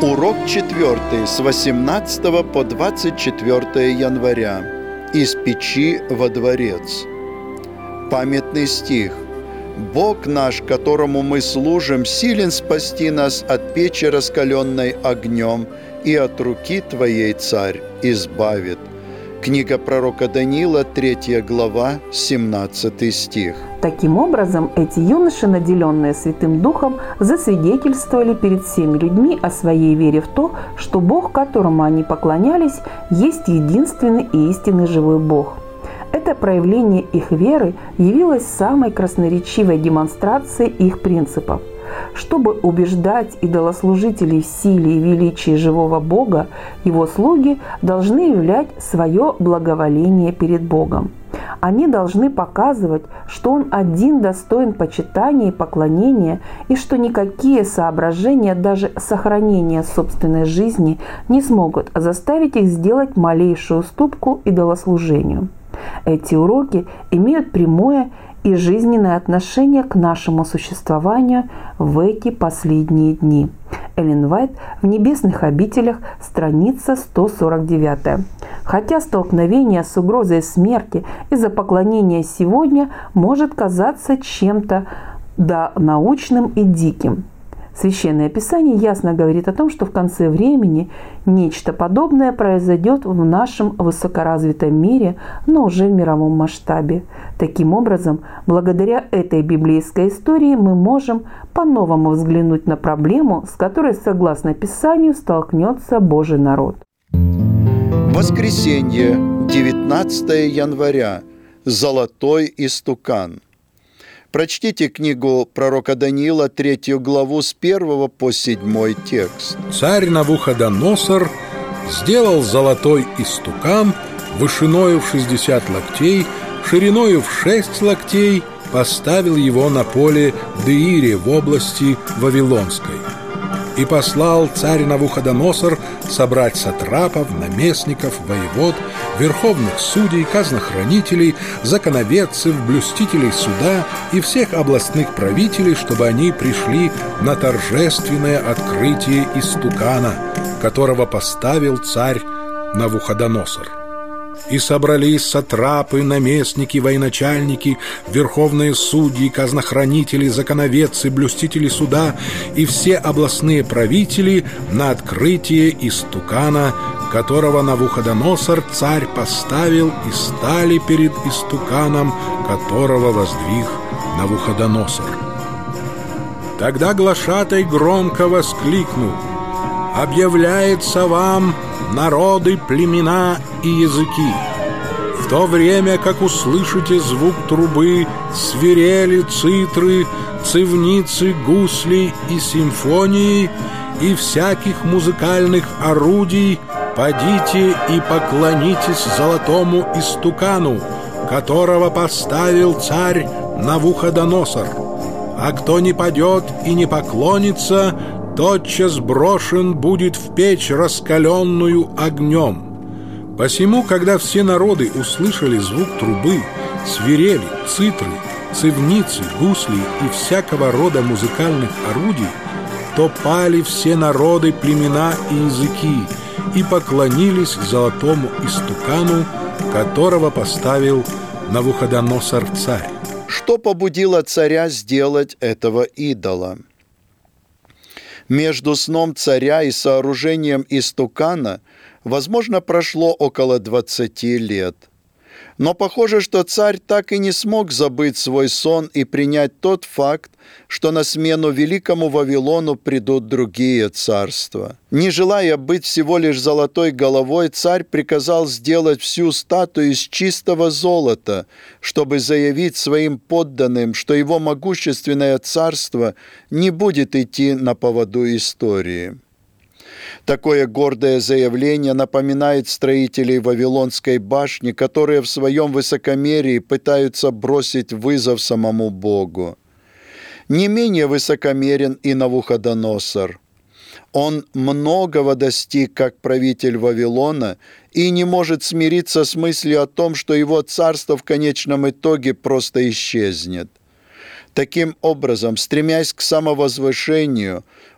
Урок 4 с 18 по 24 января. Из печи во дворец. Памятный стих. «Бог наш, которому мы служим, силен спасти нас от печи, раскаленной огнем, и от руки Твоей, Царь, избавит». Книга пророка Даниила, 3 глава, 17 стих. Таким образом, эти юноши, наделенные Святым Духом, засвидетельствовали перед всеми людьми о своей вере в то, что Бог, которому они поклонялись, есть единственный и истинный живой Бог. Это проявление их веры явилось самой красноречивой демонстрацией их принципов. Чтобы убеждать идолослужителей в силе и величии живого Бога, его слуги должны являть свое благоволение перед Богом. Они должны показывать, что Он один достоин почитания и поклонения, и что никакие соображения, даже сохранения собственной жизни, не смогут заставить их сделать малейшую уступку идолослужению. Эти уроки имеют прямое и жизненное отношение к нашему существованию в эти последние дни. Эллен Уайт в «Небесных обителях», страница 149. Хотя столкновение с угрозой смерти из-за поклонения сегодня может казаться чем-то научным и диким, Священное Писание ясно говорит о том, что в конце времени нечто подобное произойдет в нашем высокоразвитом мире, но уже в мировом масштабе. Таким образом, благодаря этой библейской истории мы можем по-новому взглянуть на проблему, с которой, согласно Писанию, столкнется Божий народ. Воскресенье, 19 января. Золотой истукан. Прочтите книгу пророка Даниила, 3 главу, с 1 по 7 текст. Царь Навуходоносор сделал золотой истукан вышиною в 60 локтей, шириною в 6 локтей, поставил его на поле Деире в области Вавилонской. И послал царь Навуходоносор собрать сатрапов, наместников, воевод, верховных судей, казнохранителей, законоведцев, блюстителей суда и всех областных правителей, чтобы они пришли на торжественное открытие истукана, которого поставил царь Навуходоносор. И собрались сатрапы, наместники, военачальники, верховные судьи, казнохранители, законоведцы, блюстители суда и все областные правители на открытие истукана, которого Навуходоносор царь поставил, и стали перед истуканом, которого воздвиг Навуходоносор. Тогда глашатай громко воскликнул: «Объявляется вам, народы, племена и языки! В то время, как услышите звук трубы, свирели, цитры, цивницы, гусли и симфонии и всяких музыкальных орудий, подите и поклонитесь золотому истукану, которого поставил царь Навуходоносор. А кто не падет и не поклонится, тотчас брошен будет в печь, раскаленную огнем». Посему, когда все народы услышали звук трубы, свирели, цитры, цивницы, гусли и всякого рода музыкальных орудий, то пали все народы, племена и языки и поклонились золотому истукану, которого поставил Навуходоносор царь. Что побудило царя сделать этого идола? Между сном царя и сооружением истукана, возможно, прошло около 20 лет. Но похоже, что царь так и не смог забыть свой сон и принять тот факт, что на смену великому Вавилону придут другие царства. Не желая быть всего лишь золотой головой, царь приказал сделать всю статую из чистого золота, чтобы заявить своим подданным, что его могущественное царство не будет идти на поводу истории. Такое гордое заявление напоминает строителей Вавилонской башни, которые в своем высокомерии пытаются бросить вызов самому Богу. Не менее высокомерен и Навуходоносор. Он многого достиг как правитель Вавилона и не может смириться с мыслью о том, что его царство в конечном итоге просто исчезнет. Таким образом, стремясь к самовозвышению,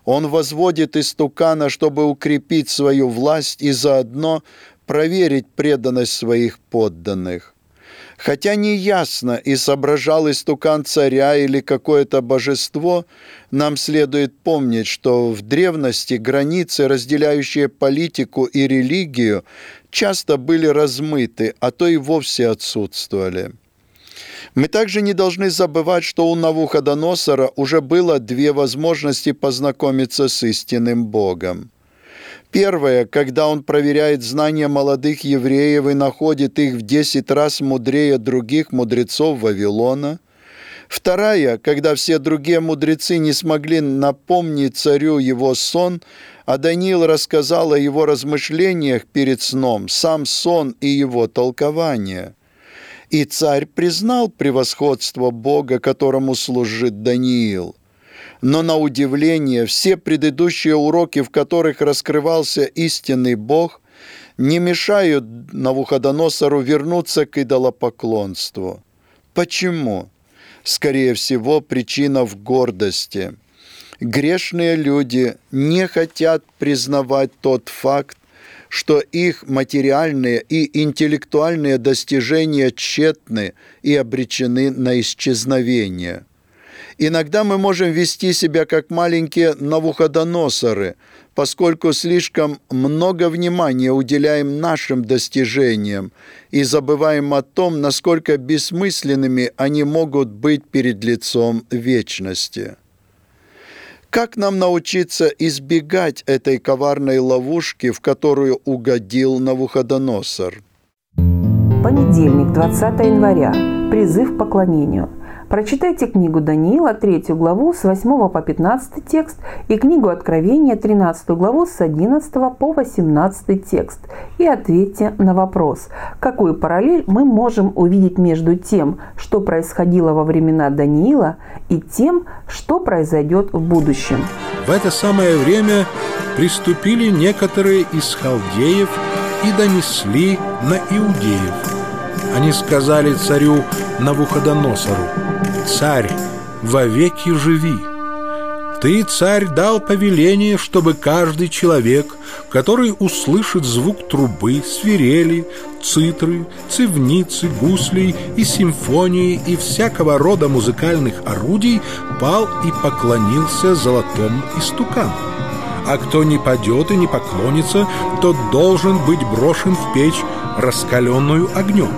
Он возводит истукана, чтобы укрепить свою власть и заодно проверить преданность своих подданных. Хотя неясно, и соображал истукан царя или какое-то божество, нам следует помнить, что в древности границы, разделяющие политику и религию, часто были размыты, а то и вовсе отсутствовали. Мы также не должны забывать, что у Навуходоносора уже было две возможности познакомиться с истинным Богом. Первое, когда он проверяет знания молодых евреев и находит их в 10 раз мудрее других мудрецов Вавилона. Вторая, когда все другие мудрецы не смогли напомнить царю его сон, а Даниил рассказал о его размышлениях перед сном, сам сон и его толкование. И царь признал превосходство Бога, которому служит Даниил. Но на удивление, все предыдущие уроки, в которых раскрывался истинный Бог, не мешают Навуходоносору вернуться к идолопоклонству. Почему? Скорее всего, причина в гордости. Грешные люди не хотят признавать тот факт, что их материальные и интеллектуальные достижения тщетны и обречены на исчезновение. Иногда мы можем вести себя как маленькие Навуходоносоры, поскольку слишком много внимания уделяем нашим достижениям и забываем о том, насколько бессмысленными они могут быть перед лицом вечности. Как нам научиться избегать этой коварной ловушки, в которую угодил Навуходоносор? Понедельник, 20 января. Призыв к поклонению. Прочитайте книгу Даниила, 3 главу, с 8 по 15 текст, и книгу Откровения, 13 главу, с 11 по 18 текст, и ответьте на вопрос, какую параллель мы можем увидеть между тем, что происходило во времена Даниила, и тем, что произойдет в будущем. В это самое время приступили некоторые из халдеев и донесли на иудеев. Они сказали царю Навуходоносору: «Царь, вовеки живи! Ты, царь, дал повеление, чтобы каждый человек, который услышит звук трубы, свирели, цитры, цивницы, гуслей и симфонии и всякого рода музыкальных орудий, пал и поклонился золотому истукану. А кто не падет и не поклонится, тот должен быть брошен в печь, раскаленную огнем.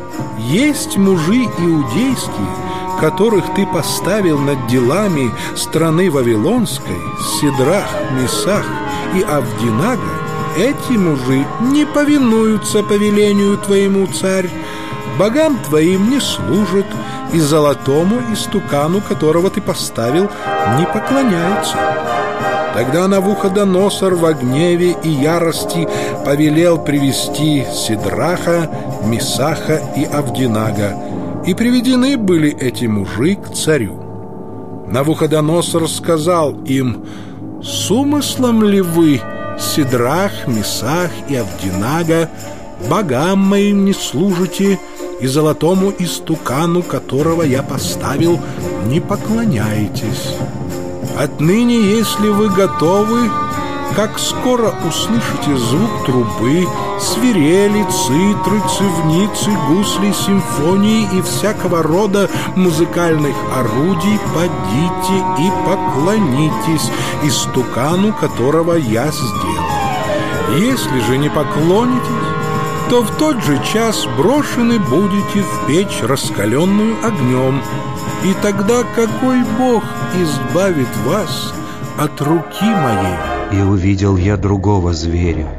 Есть мужи иудейские, которых ты поставил над делами страны Вавилонской, Сидрах, Месах и Авдинага. Эти мужи не повинуются повелению твоему, царь, богам твоим не служат, и золотому истукану, которого ты поставил, не поклоняются». Тогда Навуходоносор во гневе и ярости повелел привести Сидраха, Месаха и Авдинага, и приведены были эти мужи к царю. Навуходоносор сказал им: «С умыслом ли вы, Сидрах, Месах и Авдинага, богам моим не служите, и золотому истукану, которого я поставил, не поклоняетесь? Отныне, если вы готовы, как скоро услышите звук трубы, свирели, цитры, цивницы, гусли, симфонии и всякого рода музыкальных орудий, подите и поклонитесь истукану, которого я сделал. Если же не поклонитесь, то в тот же час брошены будете в печь, раскаленную огнем. И тогда какой Бог избавит вас от руки моей?» И увидел я другого зверя,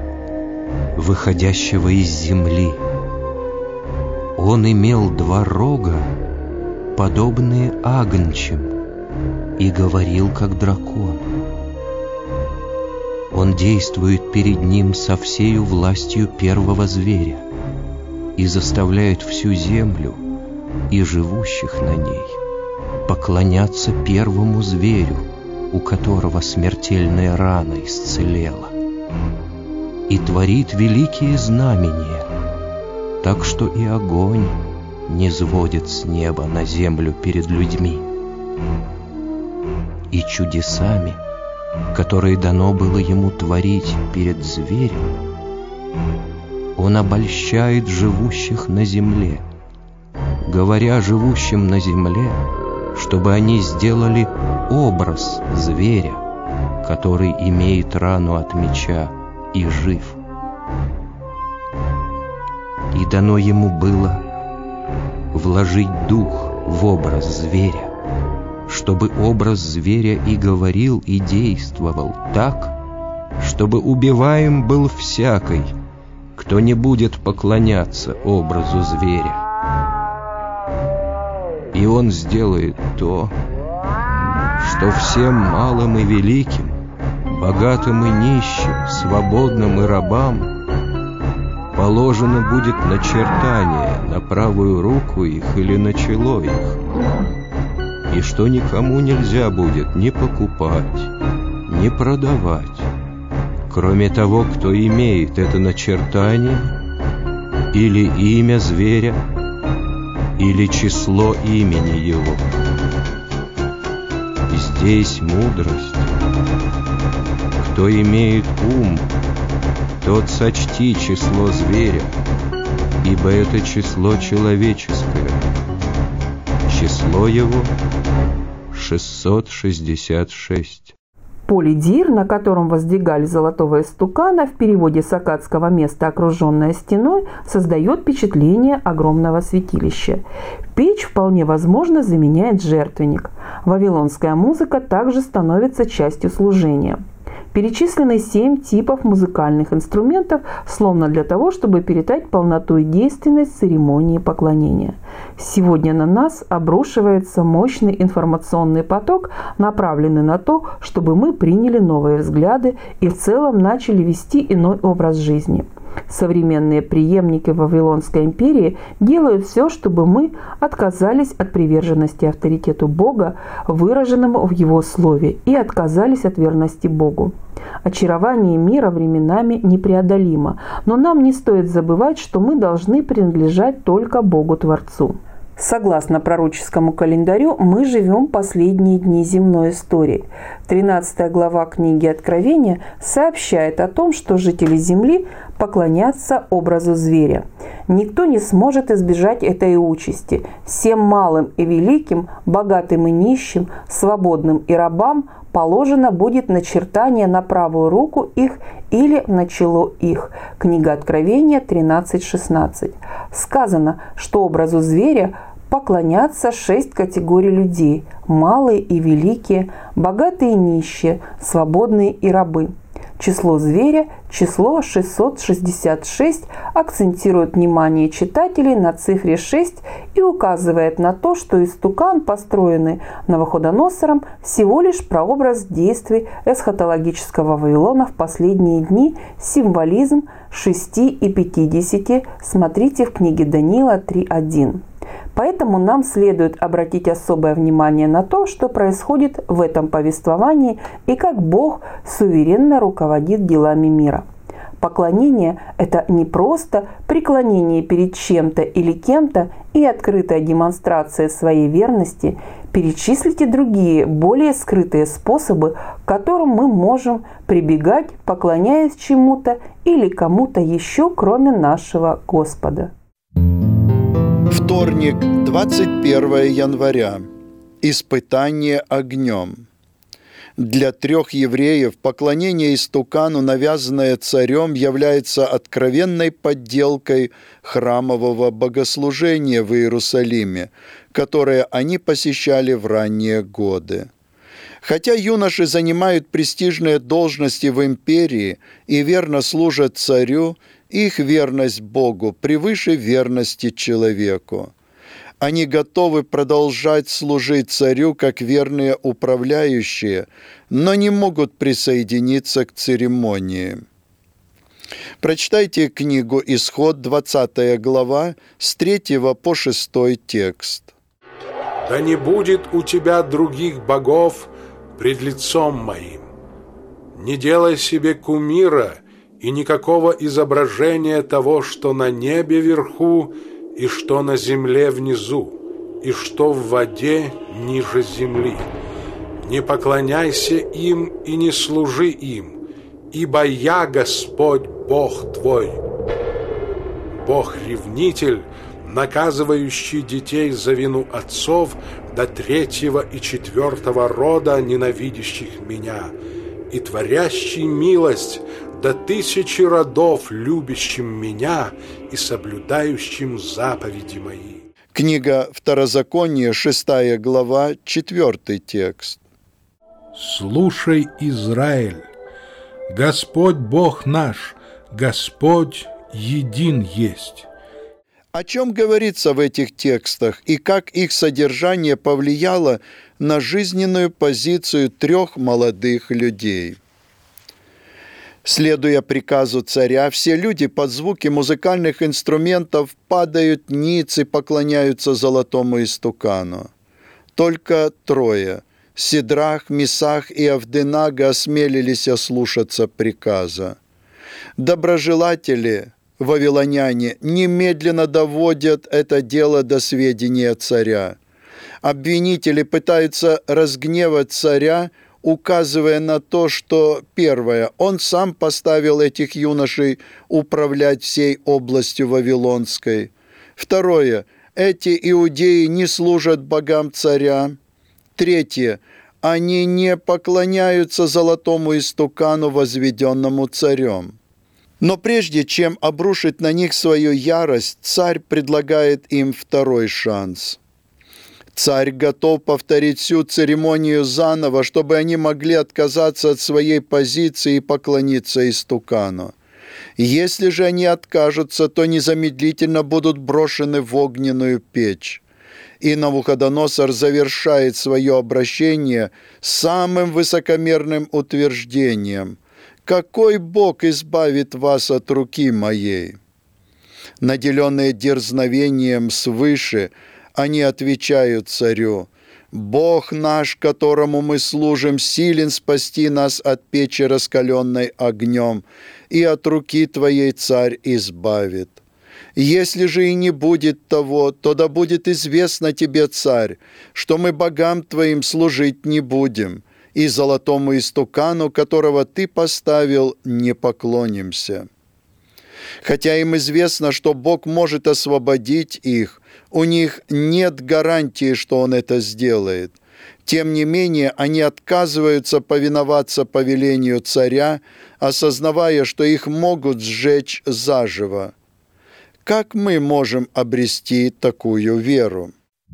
выходящего из земли. Он имел 2 рога, подобные агнчим, и говорил, как дракон. Он действует перед ним со всею властью первого зверя и заставляет всю землю и живущих на ней поклоняться первому зверю, у которого смертельная рана исцелела, и творит великие знамения, так что и огонь не сводит с неба на землю перед людьми. И чудесами которые дано было ему творить перед зверем, он обольщает живущих на земле, говоря живущим на земле, чтобы они сделали образ зверя, который имеет рану от меча и жив. И дано ему было вложить дух в образ зверя, чтобы образ зверя и говорил, и действовал так, чтобы убиваем был всякий, кто не будет поклоняться образу зверя. И он сделает то, что всем малым и великим, богатым и нищим, свободным и рабам положено будет начертание на правую руку их или на чело их, и что никому нельзя будет ни покупать, ни продавать, кроме того, кто имеет это начертание, или имя зверя, или число имени его. Здесь мудрость. Кто имеет ум, тот сочти число зверя, ибо это число человеческое. Число его 666. Поле Дир, на котором воздвигали золотого истукана, в переводе с аккадского место, окруженное стеной, создает впечатление огромного святилища. Печь вполне возможно заменяет жертвенник. Вавилонская музыка также становится частью служения. Перечислены 7 типов музыкальных инструментов, словно для того, чтобы передать полноту и действенность церемонии поклонения. Сегодня на нас обрушивается мощный информационный поток, направленный на то, чтобы мы приняли новые взгляды и в целом начали вести иной образ жизни. Современные преемники Вавилонской империи делают все, чтобы мы отказались от приверженности авторитету Бога, выраженному в Его Слове, и отказались от верности Богу. Очарование мира временами непреодолимо, но нам не стоит забывать, что мы должны принадлежать только Богу-Творцу. Согласно пророческому календарю, мы живем последние дни земной истории. 13 глава книги Откровения сообщает о том, что жители Земли поклонятся образу зверя. Никто не сможет избежать этой участи. Всем малым и великим, богатым и нищим, свободным и рабам положено будет начертание на правую руку их или на чело их. Книга Откровения 13:16. Сказано, что образу зверя поклонятся 6 категорий людей – малые и великие, богатые и нищие, свободные и рабы. Число зверя, число 666, акцентирует внимание читателей на цифре 6 и указывает на то, что истукан, построенный Навуходоносором, всего лишь прообраз действий эсхатологического Вавилона в последние дни, символизм 6 и 50, смотрите в книге Даниила 3:1. Поэтому нам следует обратить особое внимание на то, что происходит в этом повествовании и как Бог суверенно руководит делами мира. Поклонение – это не просто преклонение перед чем-то или кем-то и открытая демонстрация своей верности. Перечислите другие, более скрытые способы, к которым мы можем прибегать, поклоняясь чему-то или кому-то еще, кроме нашего Господа. Вторник, 21 января. Испытание огнем. Для 3 евреев поклонение истукану, навязанное царем, является откровенной подделкой храмового богослужения в Иерусалиме, которое они посещали в ранние годы. Хотя юноши занимают престижные должности в империи и верно служат царю, их верность Богу превыше верности человеку. Они готовы продолжать служить царю как верные управляющие, но не могут присоединиться к церемонии. Прочитайте книгу «Исход», 20 глава, с 3 по 6 текст. «Да не будет у тебя других богов пред лицом моим. Не делай себе кумира и никакого изображения того, что на небе вверху, и что на земле внизу, и что в воде ниже земли. не поклоняйся им и не служи им, ибо я Господь Бог твой, Бог-ревнитель, наказывающий детей за вину отцов до 3-го и 4-го рода, ненавидящих меня, и творящий милость до 1000 родов, любящим меня и соблюдающим заповеди мои». Книга Второзакония, 6 глава, 4 текст. «Слушай, Израиль, Господь Бог наш, Господь един есть». О чем говорится в этих текстах и как их содержание повлияло на жизненную позицию 3 молодых людей? Следуя приказу царя, все люди под звуки музыкальных инструментов падают ниц и поклоняются золотому истукану. Только 3 – Сидрах, Месах и Авденага – осмелились ослушаться приказа. Доброжелатели, вавилоняне, немедленно доводят это дело до сведения царя. Обвинители пытаются разгневать царя, указывая на то, что, первое, он сам поставил этих юношей управлять всей областью Вавилонской. Второе, эти иудеи не служат богам царя. Третье, они не поклоняются золотому истукану, возведенному царем. Но прежде чем обрушить на них свою ярость, царь предлагает им 2-й шанс. Царь готов повторить всю церемонию заново, чтобы они могли отказаться от своей позиции и поклониться истукану. Если же они откажутся, то незамедлительно будут брошены в огненную печь. И Навуходоносор завершает свое обращение самым высокомерным утверждением: «Какой Бог избавит вас от руки моей?» Наделенные дерзновением свыше, они отвечают царю: «Бог наш, которому мы служим, силен спасти нас от печи, раскаленной огнем, и от руки твоей царь избавит. Если же и не будет того, то да будет известно тебе, царь, что мы богам твоим служить не будем, и золотому истукану, которого ты поставил, не поклонимся». Хотя им известно, что Бог может освободить их, у них нет гарантии, что Он это сделает. Тем не менее, они отказываются повиноваться повелению царя, осознавая, что их могут сжечь заживо. Как мы можем обрести такую веру?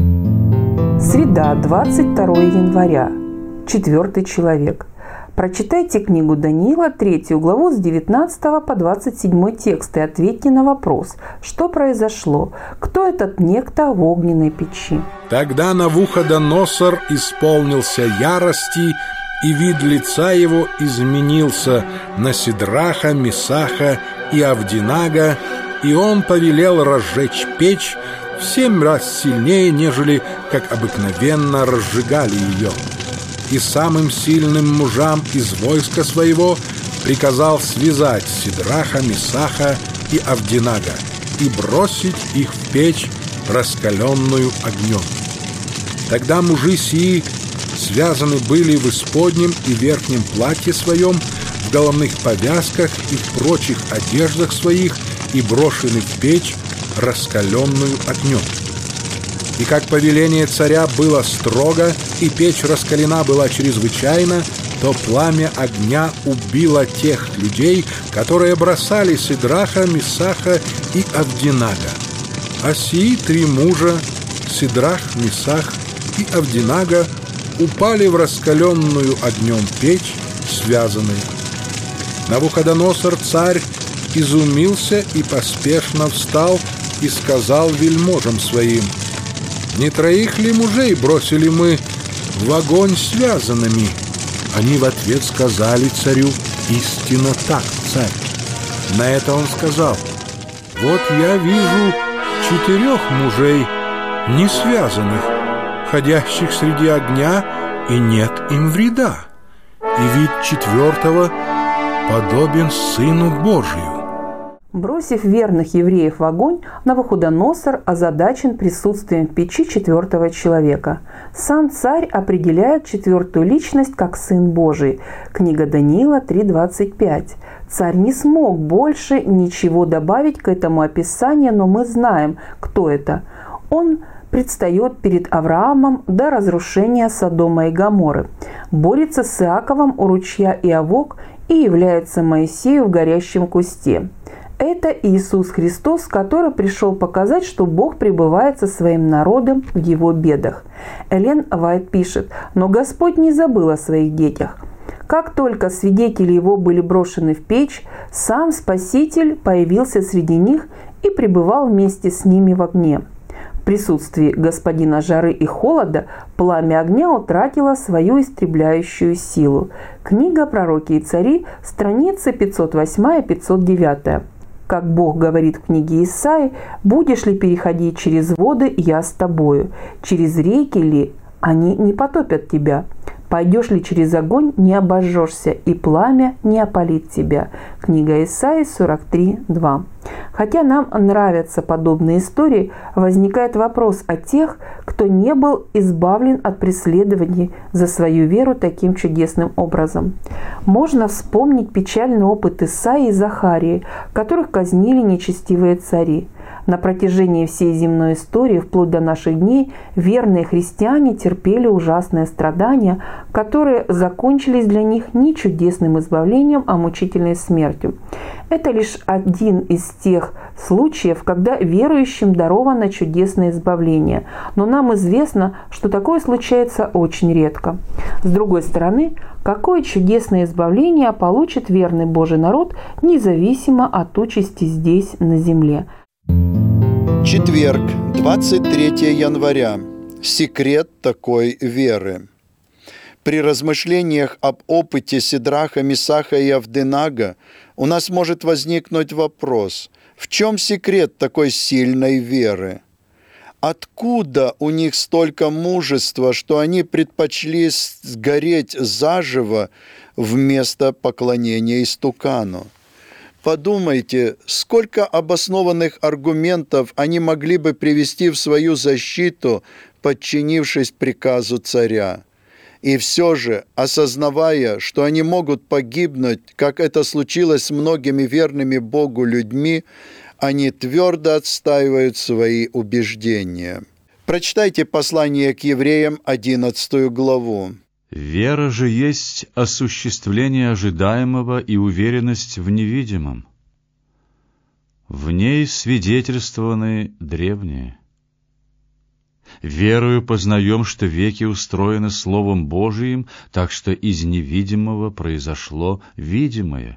Среда, 22 января. 4 человек. Прочитайте книгу Даниила, 3 главу с 19 по 27 текст и ответьте на вопрос, что произошло, кто этот некто в огненной печи. Тогда Навуходоносор исполнился ярости, и вид лица его изменился на Сидраха, Месаха и Авденага, и он повелел разжечь печь в 7 раз сильнее, нежели как обыкновенно разжигали ее. И самым сильным мужам из войска своего приказал связать Сидраха, Месаха и Авденага и бросить их в печь, раскаленную огнем. Тогда мужи сии связаны были в исподнем и верхнем платье своем, в головных повязках и в прочих одеждах своих, и брошены в печь, раскаленную огнем. И как повеление царя было строго, и печь раскалена была чрезвычайно, то пламя огня убило тех людей, которые бросали Сидраха, Месаха и Авденага. А сии 3 мужа, Сидрах, Месах и Авденага, упали в раскаленную огнем печь, связанные. Навуходоносор царь изумился и поспешно встал и сказал вельможам своим: «Не 3 ли мужей бросили мы в огонь связанными?» Они в ответ сказали царю: «Истинно так, царь». На это он сказал: «Вот я вижу 4 мужей, не связанных, ходящих среди огня, и нет им вреда. И вид 4-го подобен Сыну Божию». Бросив верных евреев в огонь, Навуходоносор озадачен присутствием в печи 4-го человека. Сам царь определяет 4-ю личность как Сын Божий. Книга Даниила 3:25. Царь не смог больше ничего добавить к этому описанию, но мы знаем, кто это. Он предстает перед Авраамом до разрушения Содома и Гоморры, борется с Иаковом у ручья Иавок и является Моисею в горящем кусте. Это Иисус Христос, который пришел показать, что Бог пребывает со своим народом в его бедах. Эллен Уайт пишет: «Но Господь не забыл о своих детях. Как только свидетели его были брошены в печь, сам Спаситель появился среди них и пребывал вместе с ними в огне. В присутствии Господина жары и холода пламя огня утратило свою истребляющую силу». Книга «Пророки и цари», страницы 508-509. Как Бог говорит в книге Исаии: «Будешь ли переходить через воды, я с тобою, через реки ли, они не потопят тебя. Пойдешь ли через огонь, не обожжешься, и пламя не опалит тебя». Книга Исаии 43:2. Хотя нам нравятся подобные истории, возникает вопрос о тех, кто не был избавлен от преследований за свою веру таким чудесным образом. Можно вспомнить печальный опыт Исаии и Захарии, которых казнили нечестивые цари. На протяжении всей земной истории, вплоть до наших дней, верные христиане терпели ужасные страдания, которые закончились для них не чудесным избавлением, а мучительной смертью. Это лишь один из тех случаев, когда верующим даровано чудесное избавление, но нам известно, что такое случается очень редко. С другой стороны, какое чудесное избавление получит верный Божий народ, независимо от участи здесь, на земле. Четверг, 23 января. Секрет такой веры. При размышлениях об опыте Сидраха, Месаха и Авденага у нас может возникнуть вопрос: в чем секрет такой сильной веры? Откуда у них столько мужества, что они предпочли сгореть заживо вместо поклонения истукану? Подумайте, сколько обоснованных аргументов они могли бы привести в свою защиту, подчинившись приказу царя. И все же, осознавая, что они могут погибнуть, как это случилось с многими верными Богу людьми, они твердо отстаивают свои убеждения. Прочитайте послание к евреям, 11 главу. «Вера же есть осуществление ожидаемого и уверенность в невидимом. В ней свидетельствованы древние. Верою познаем, что веки устроены Словом Божиим, так что из невидимого произошло видимое.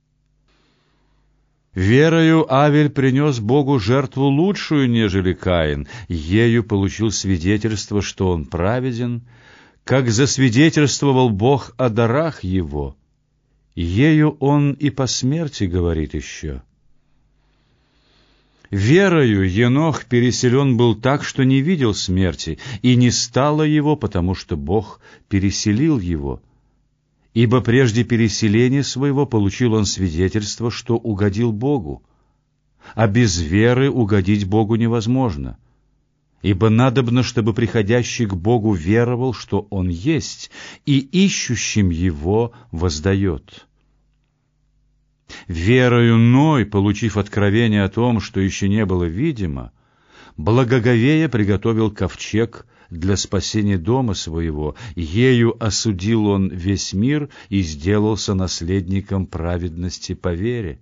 Верою Авель принес Богу жертву лучшую, нежели Каин, ею получил свидетельство, что он праведен, как засвидетельствовал Бог о дарах его, ею он и по смерти говорит еще. Верою Енох переселен был так, что не видел смерти, и не стало его, потому что Бог переселил его. Ибо прежде переселения своего получил он свидетельство, что угодил Богу. А без веры угодить Богу невозможно. Ибо надобно, чтобы приходящий к Богу веровал, что Он есть, и ищущим Его воздает. Верою Ной, получив откровение о том, что еще не было видимо, благоговея приготовил ковчег для спасения дома своего, ею осудил он весь мир и сделался наследником праведности по вере.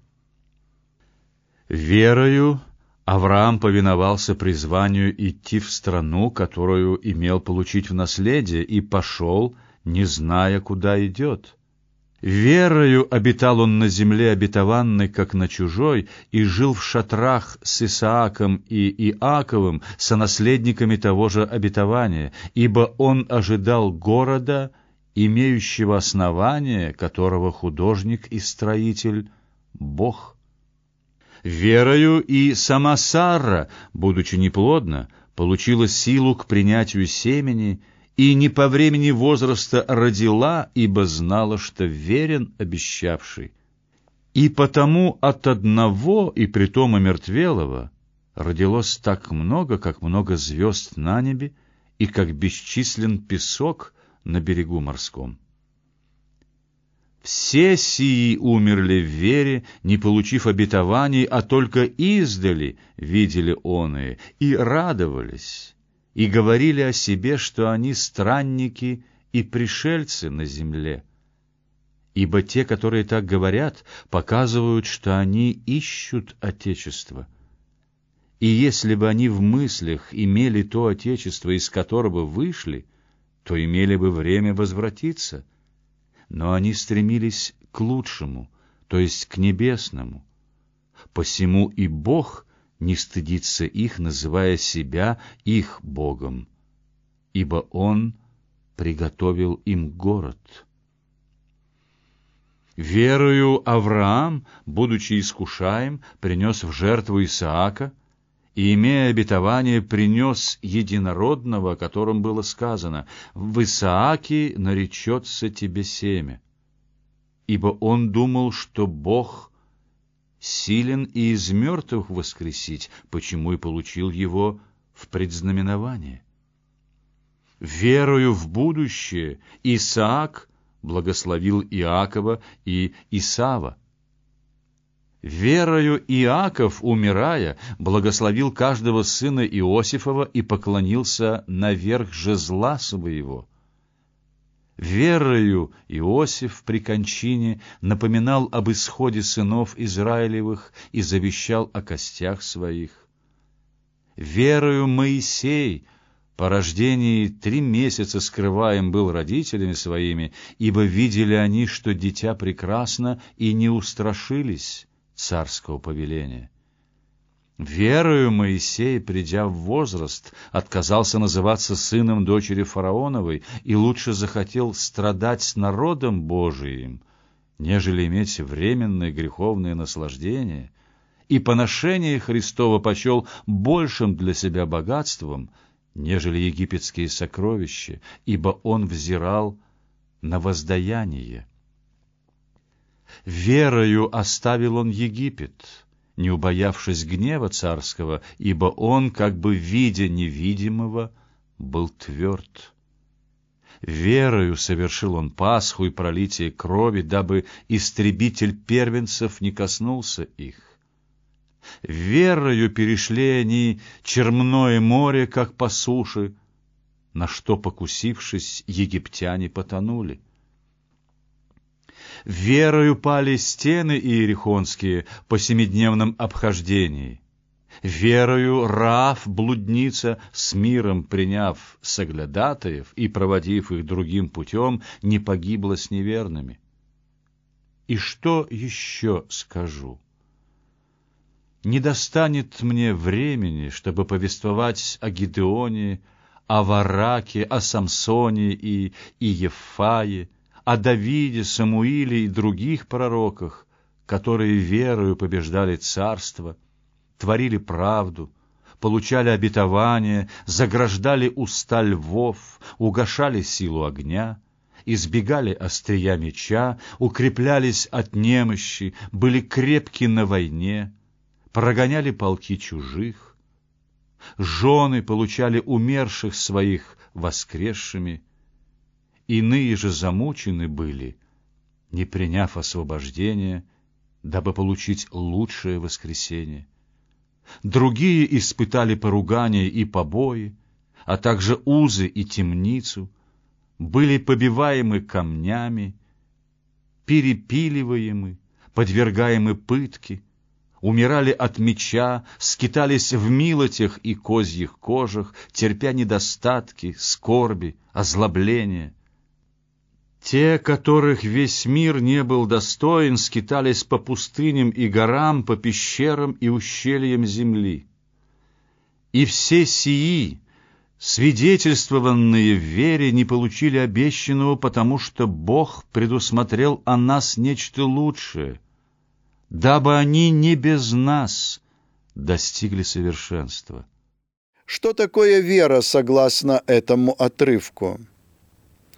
Верою Авраам повиновался призванию идти в страну, которую имел получить в наследие, и пошел, не зная, куда идет. Верою обитал он на земле обетованной, как на чужой, и жил в шатрах с Исааком и Иаковом, сонаследниками того же обетования, ибо он ожидал города, имеющего основание, которого художник и строитель — Бог. Верою и сама Сарра, будучи неплодна, получила силу к принятию семени, и не по времени возраста родила, ибо знала, что верен обещавший. И потому от одного, и притом омертвелого, родилось так много, как много звезд на небе, и как бесчислен песок на берегу морском. Все сии умерли в вере, не получив обетований, а только издали видели оные, и радовались, и говорили о себе, что они странники и пришельцы на земле. Ибо те, которые так говорят, показывают, что они ищут Отечество. И если бы они в мыслях имели то Отечество, из которого вышли, то имели бы время возвратиться. Но они стремились к лучшему, то есть к небесному. Посему и Бог не стыдится их, называя себя их Богом, ибо Он приготовил им город. Верою Авраам, будучи искушаем, принес в жертву Исаака, и, имея обетование, принес единородного, о котором было сказано: «В Исааке наречется тебе семя». Ибо он думал, что Бог силен и из мертвых воскресить, почему и получил его в предзнаменование. Верою в будущее Исаак благословил Иакова и Исава. Верою Иаков, умирая, благословил каждого сына Иосифова и поклонился наверх жезла своего. Верою Иосиф при кончине напоминал об исходе сынов Израилевых и завещал о костях своих. Верою Моисей по рождении 3 месяца скрываем был родителями своими, ибо видели они, что дитя прекрасно, и не устрашились царского повеления. Верою Моисей, придя в возраст, отказался называться сыном дочери фараоновой и лучше захотел страдать с народом Божиим, нежели иметь временное греховное наслаждение, и поношение Христово почел большим для себя богатством, нежели египетские сокровища, ибо он взирал на воздаяние. Верою оставил он Египет, не убоявшись гнева царского, ибо он, как бы видя невидимого, был тверд. Верою совершил он Пасху и пролитие крови, дабы истребитель первенцев не коснулся их. Верою перешли они Черное море, как по суше, на что, покусившись, египтяне потонули. Верою пали стены иерихонские по 7-дневном обхождении. Верою Раав, блудница, с миром приняв соглядатаев и проводив их другим путем, не погибла с неверными. И что еще скажу? Не достанет мне времени, чтобы повествовать о Гидеоне, о Вараке, о Самсоне и Иефае, о Давиде, Самуиле и других пророках, которые верою побеждали царство, творили правду, получали обетование, заграждали уста львов, угашали силу огня, избегали острия меча, укреплялись от немощи, были крепки на войне, прогоняли полки чужих, жены получали умерших своих воскресшими, иные же замучены были, не приняв освобождения, дабы получить лучшее воскресение. Другие испытали поругания и побои, а также узы и темницу, были побиваемы камнями, перепиливаемы, подвергаемы пытке, умирали от меча, скитались в милотях и козьих кожах, терпя недостатки, скорби, озлобления. Те, которых весь мир не был достоин, скитались по пустыням и горам, по пещерам и ущельям земли. И все сии, свидетельствованные в вере, не получили обещанного, потому что Бог предусмотрел о нас нечто лучшее, дабы они не без нас достигли совершенства. Что такое вера согласно этому отрывку?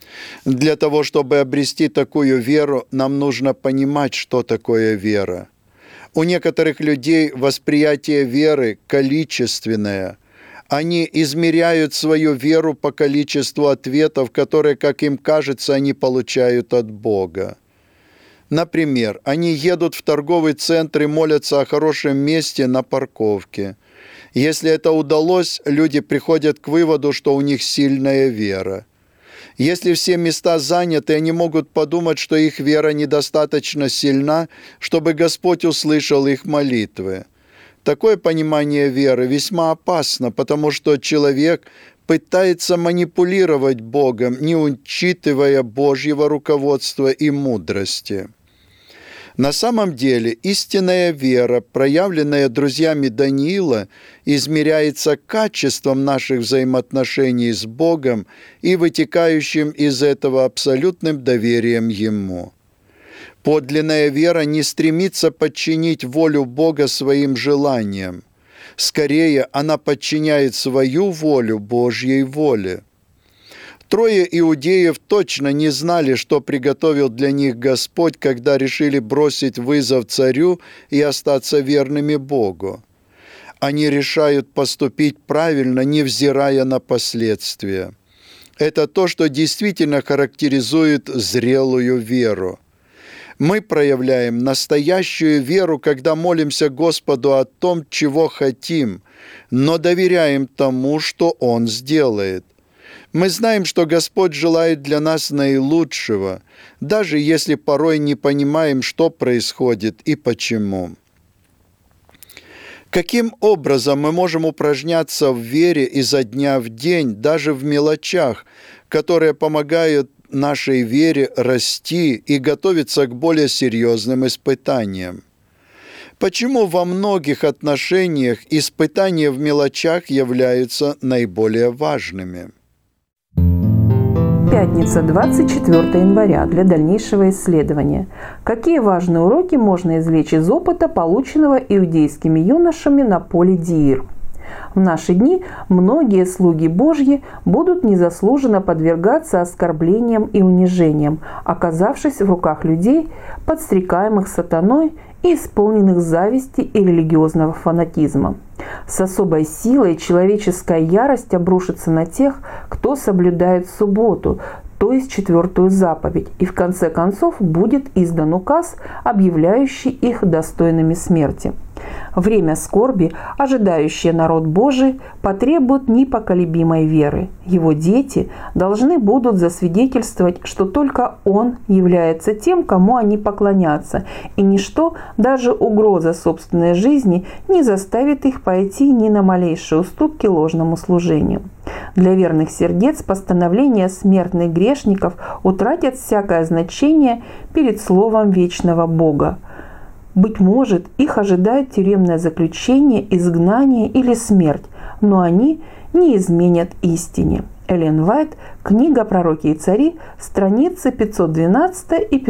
Для того, чтобы обрести такую веру, нам нужно понимать, что такое вера. У некоторых людей восприятие веры количественное. Они измеряют свою веру по количеству ответов, которые, как им кажется, они получают от Бога. Например, они едут в торговый центр и молятся о хорошем месте на парковке. Если это удалось, люди приходят к выводу, что у них сильная вера. Если все места заняты, они могут подумать, что их вера недостаточно сильна, чтобы Господь услышал их молитвы. Такое понимание веры весьма опасно, потому что человек пытается манипулировать Богом, не учитывая Божьего руководства и мудрости. На самом деле истинная вера, проявленная друзьями Даниила, измеряется качеством наших взаимоотношений с Богом и вытекающим из этого абсолютным доверием Ему. Подлинная вера не стремится подчинить волю Бога своим желаниям. Скорее, она подчиняет свою волю Божьей воле. Трое иудеев точно не знали, что приготовил для них Господь, когда решили бросить вызов царю и остаться верными Богу. Они решают поступить правильно, невзирая на последствия. Это то, что действительно характеризует зрелую веру. Мы проявляем настоящую веру, когда молимся Господу о том, чего хотим, но доверяем тому, что Он сделает. Мы знаем, что Господь желает для нас наилучшего, даже если порой не понимаем, что происходит и почему. Каким образом мы можем упражняться в вере изо дня в день, даже в мелочах, которые помогают нашей вере расти и готовиться к более серьезным испытаниям? Почему во многих отношениях испытания в мелочах являются наиболее важными? Пятница, 24 января, для дальнейшего исследования. Какие важные уроки можно извлечь из опыта, полученного иудейскими юношами на поле Диир? В наши дни многие слуги Божьи будут незаслуженно подвергаться оскорблениям и унижениям, оказавшись в руках людей, подстрекаемых сатаной и исполненных зависти и религиозного фанатизма. С особой силой человеческая ярость обрушится на тех, кто соблюдает субботу, то есть 4-ю заповедь, и в конце концов будет издан указ, объявляющий их достойными смерти. Время скорби, ожидающее народ Божий, потребует непоколебимой веры. Его дети должны будут засвидетельствовать, что только Он является тем, кому они поклонятся, и ничто, даже угроза собственной жизни, не заставит их пойти ни на малейшие уступки ложному служению. Для верных сердец постановления смертных грешников утратят всякое значение перед словом вечного Бога. Быть может, их ожидает тюремное заключение, изгнание или смерть, но они не изменят истине. Эллен Уайт, книга «Пророки и цари», страницы 512 и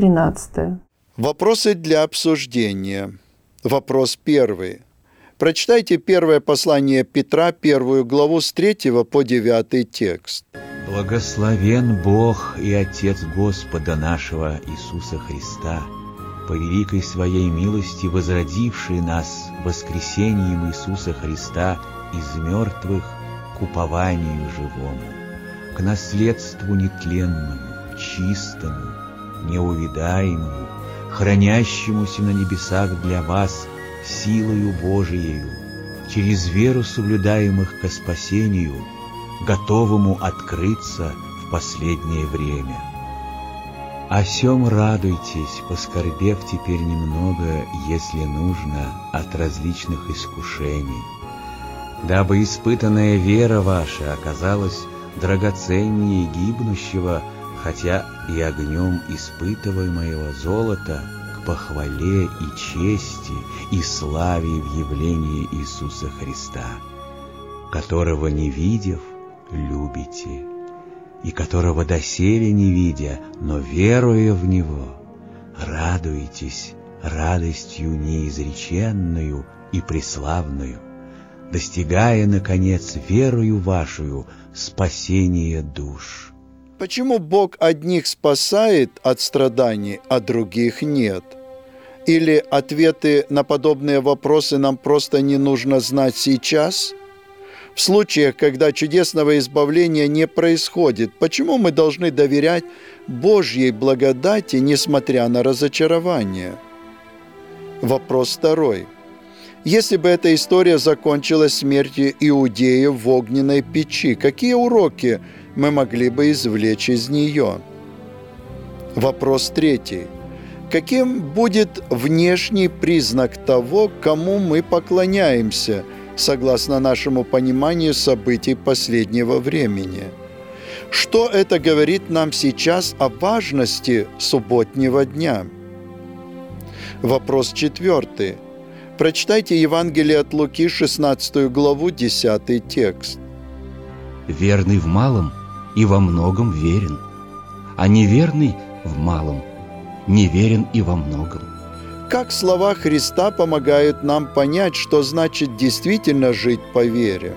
513. Вопросы для обсуждения. Вопрос первый. Прочитайте первое послание Петра, 1 главу с 3 по 9 текст. «Благословен Бог и Отец Господа нашего Иисуса Христа, по великой Своей милости возродивший нас воскресением Иисуса Христа из мертвых к упованию живому, к наследству нетленному, чистому, неувидаемому, хранящемуся на небесах для вас силою Божиею, через веру соблюдаемых ко спасению, готовому открыться в последнее время. О сем радуйтесь, поскорбев теперь немного, если нужно, от различных искушений, дабы испытанная вера ваша оказалась драгоценнее гибнущего, хотя и огнем испытываемого золота, к похвале и чести и славе в явлении Иисуса Христа, которого не видев, любите, и которого доселе не видя, но веруя в Него, радуетесь радостью неизреченную и преславную, достигая, наконец, верою вашую спасения душ. Почему Бог одних спасает от страданий, а других нет? Или ответы на подобные вопросы нам просто не нужно знать сейчас? В случаях, когда чудесного избавления не происходит, почему мы должны доверять Божьей благодати, несмотря на разочарование? Вопрос второй. Если бы эта история закончилась смертью иудеев в огненной печи, какие уроки мы могли бы извлечь из нее? Вопрос третий. Каким будет внешний признак того, кому мы поклоняемся, согласно нашему пониманию событий последнего времени? Что это говорит нам сейчас о важности субботнего дня? Вопрос четвертый. Прочитайте Евангелие от Луки, 16 главу, 10 текст. «Верный в малом и во многом верен, а неверный в малом неверен и во многом». Как слова Христа помогают нам понять, что значит действительно жить по вере?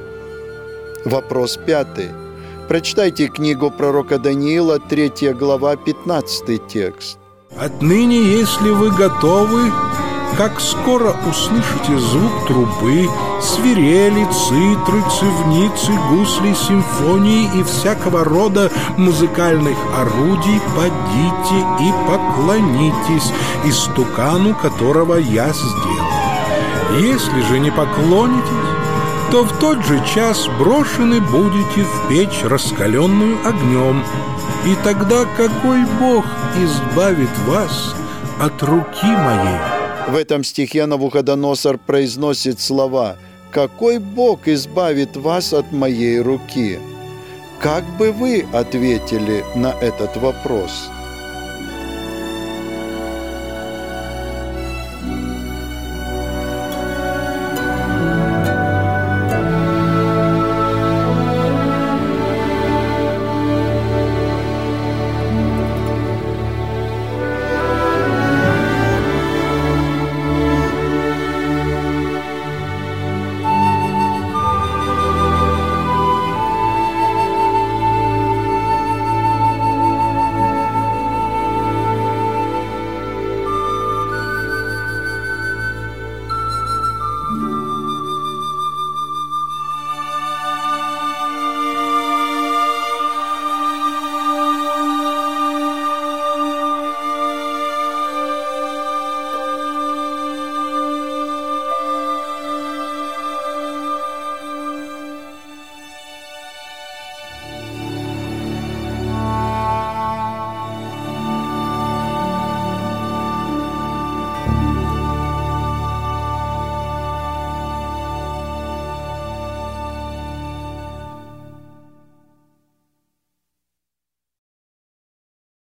Вопрос пятый. Прочитайте книгу пророка Даниила, 3 глава, 15 текст. «Отныне, если вы готовы, как скоро услышите звук трубы, свирели, цитры, цивницы, гусли, симфонии и всякого рода музыкальных орудий, подите и поклонитесь истукану, которого я сделал. Если же не поклонитесь, то в тот же час брошены будете в печь, раскаленную огнем. И тогда какой Бог избавит вас от руки моей?» В этом стихе Навуходоносор произносит слова «Какой Бог избавит вас от моей руки?» Как бы вы ответили на этот вопрос?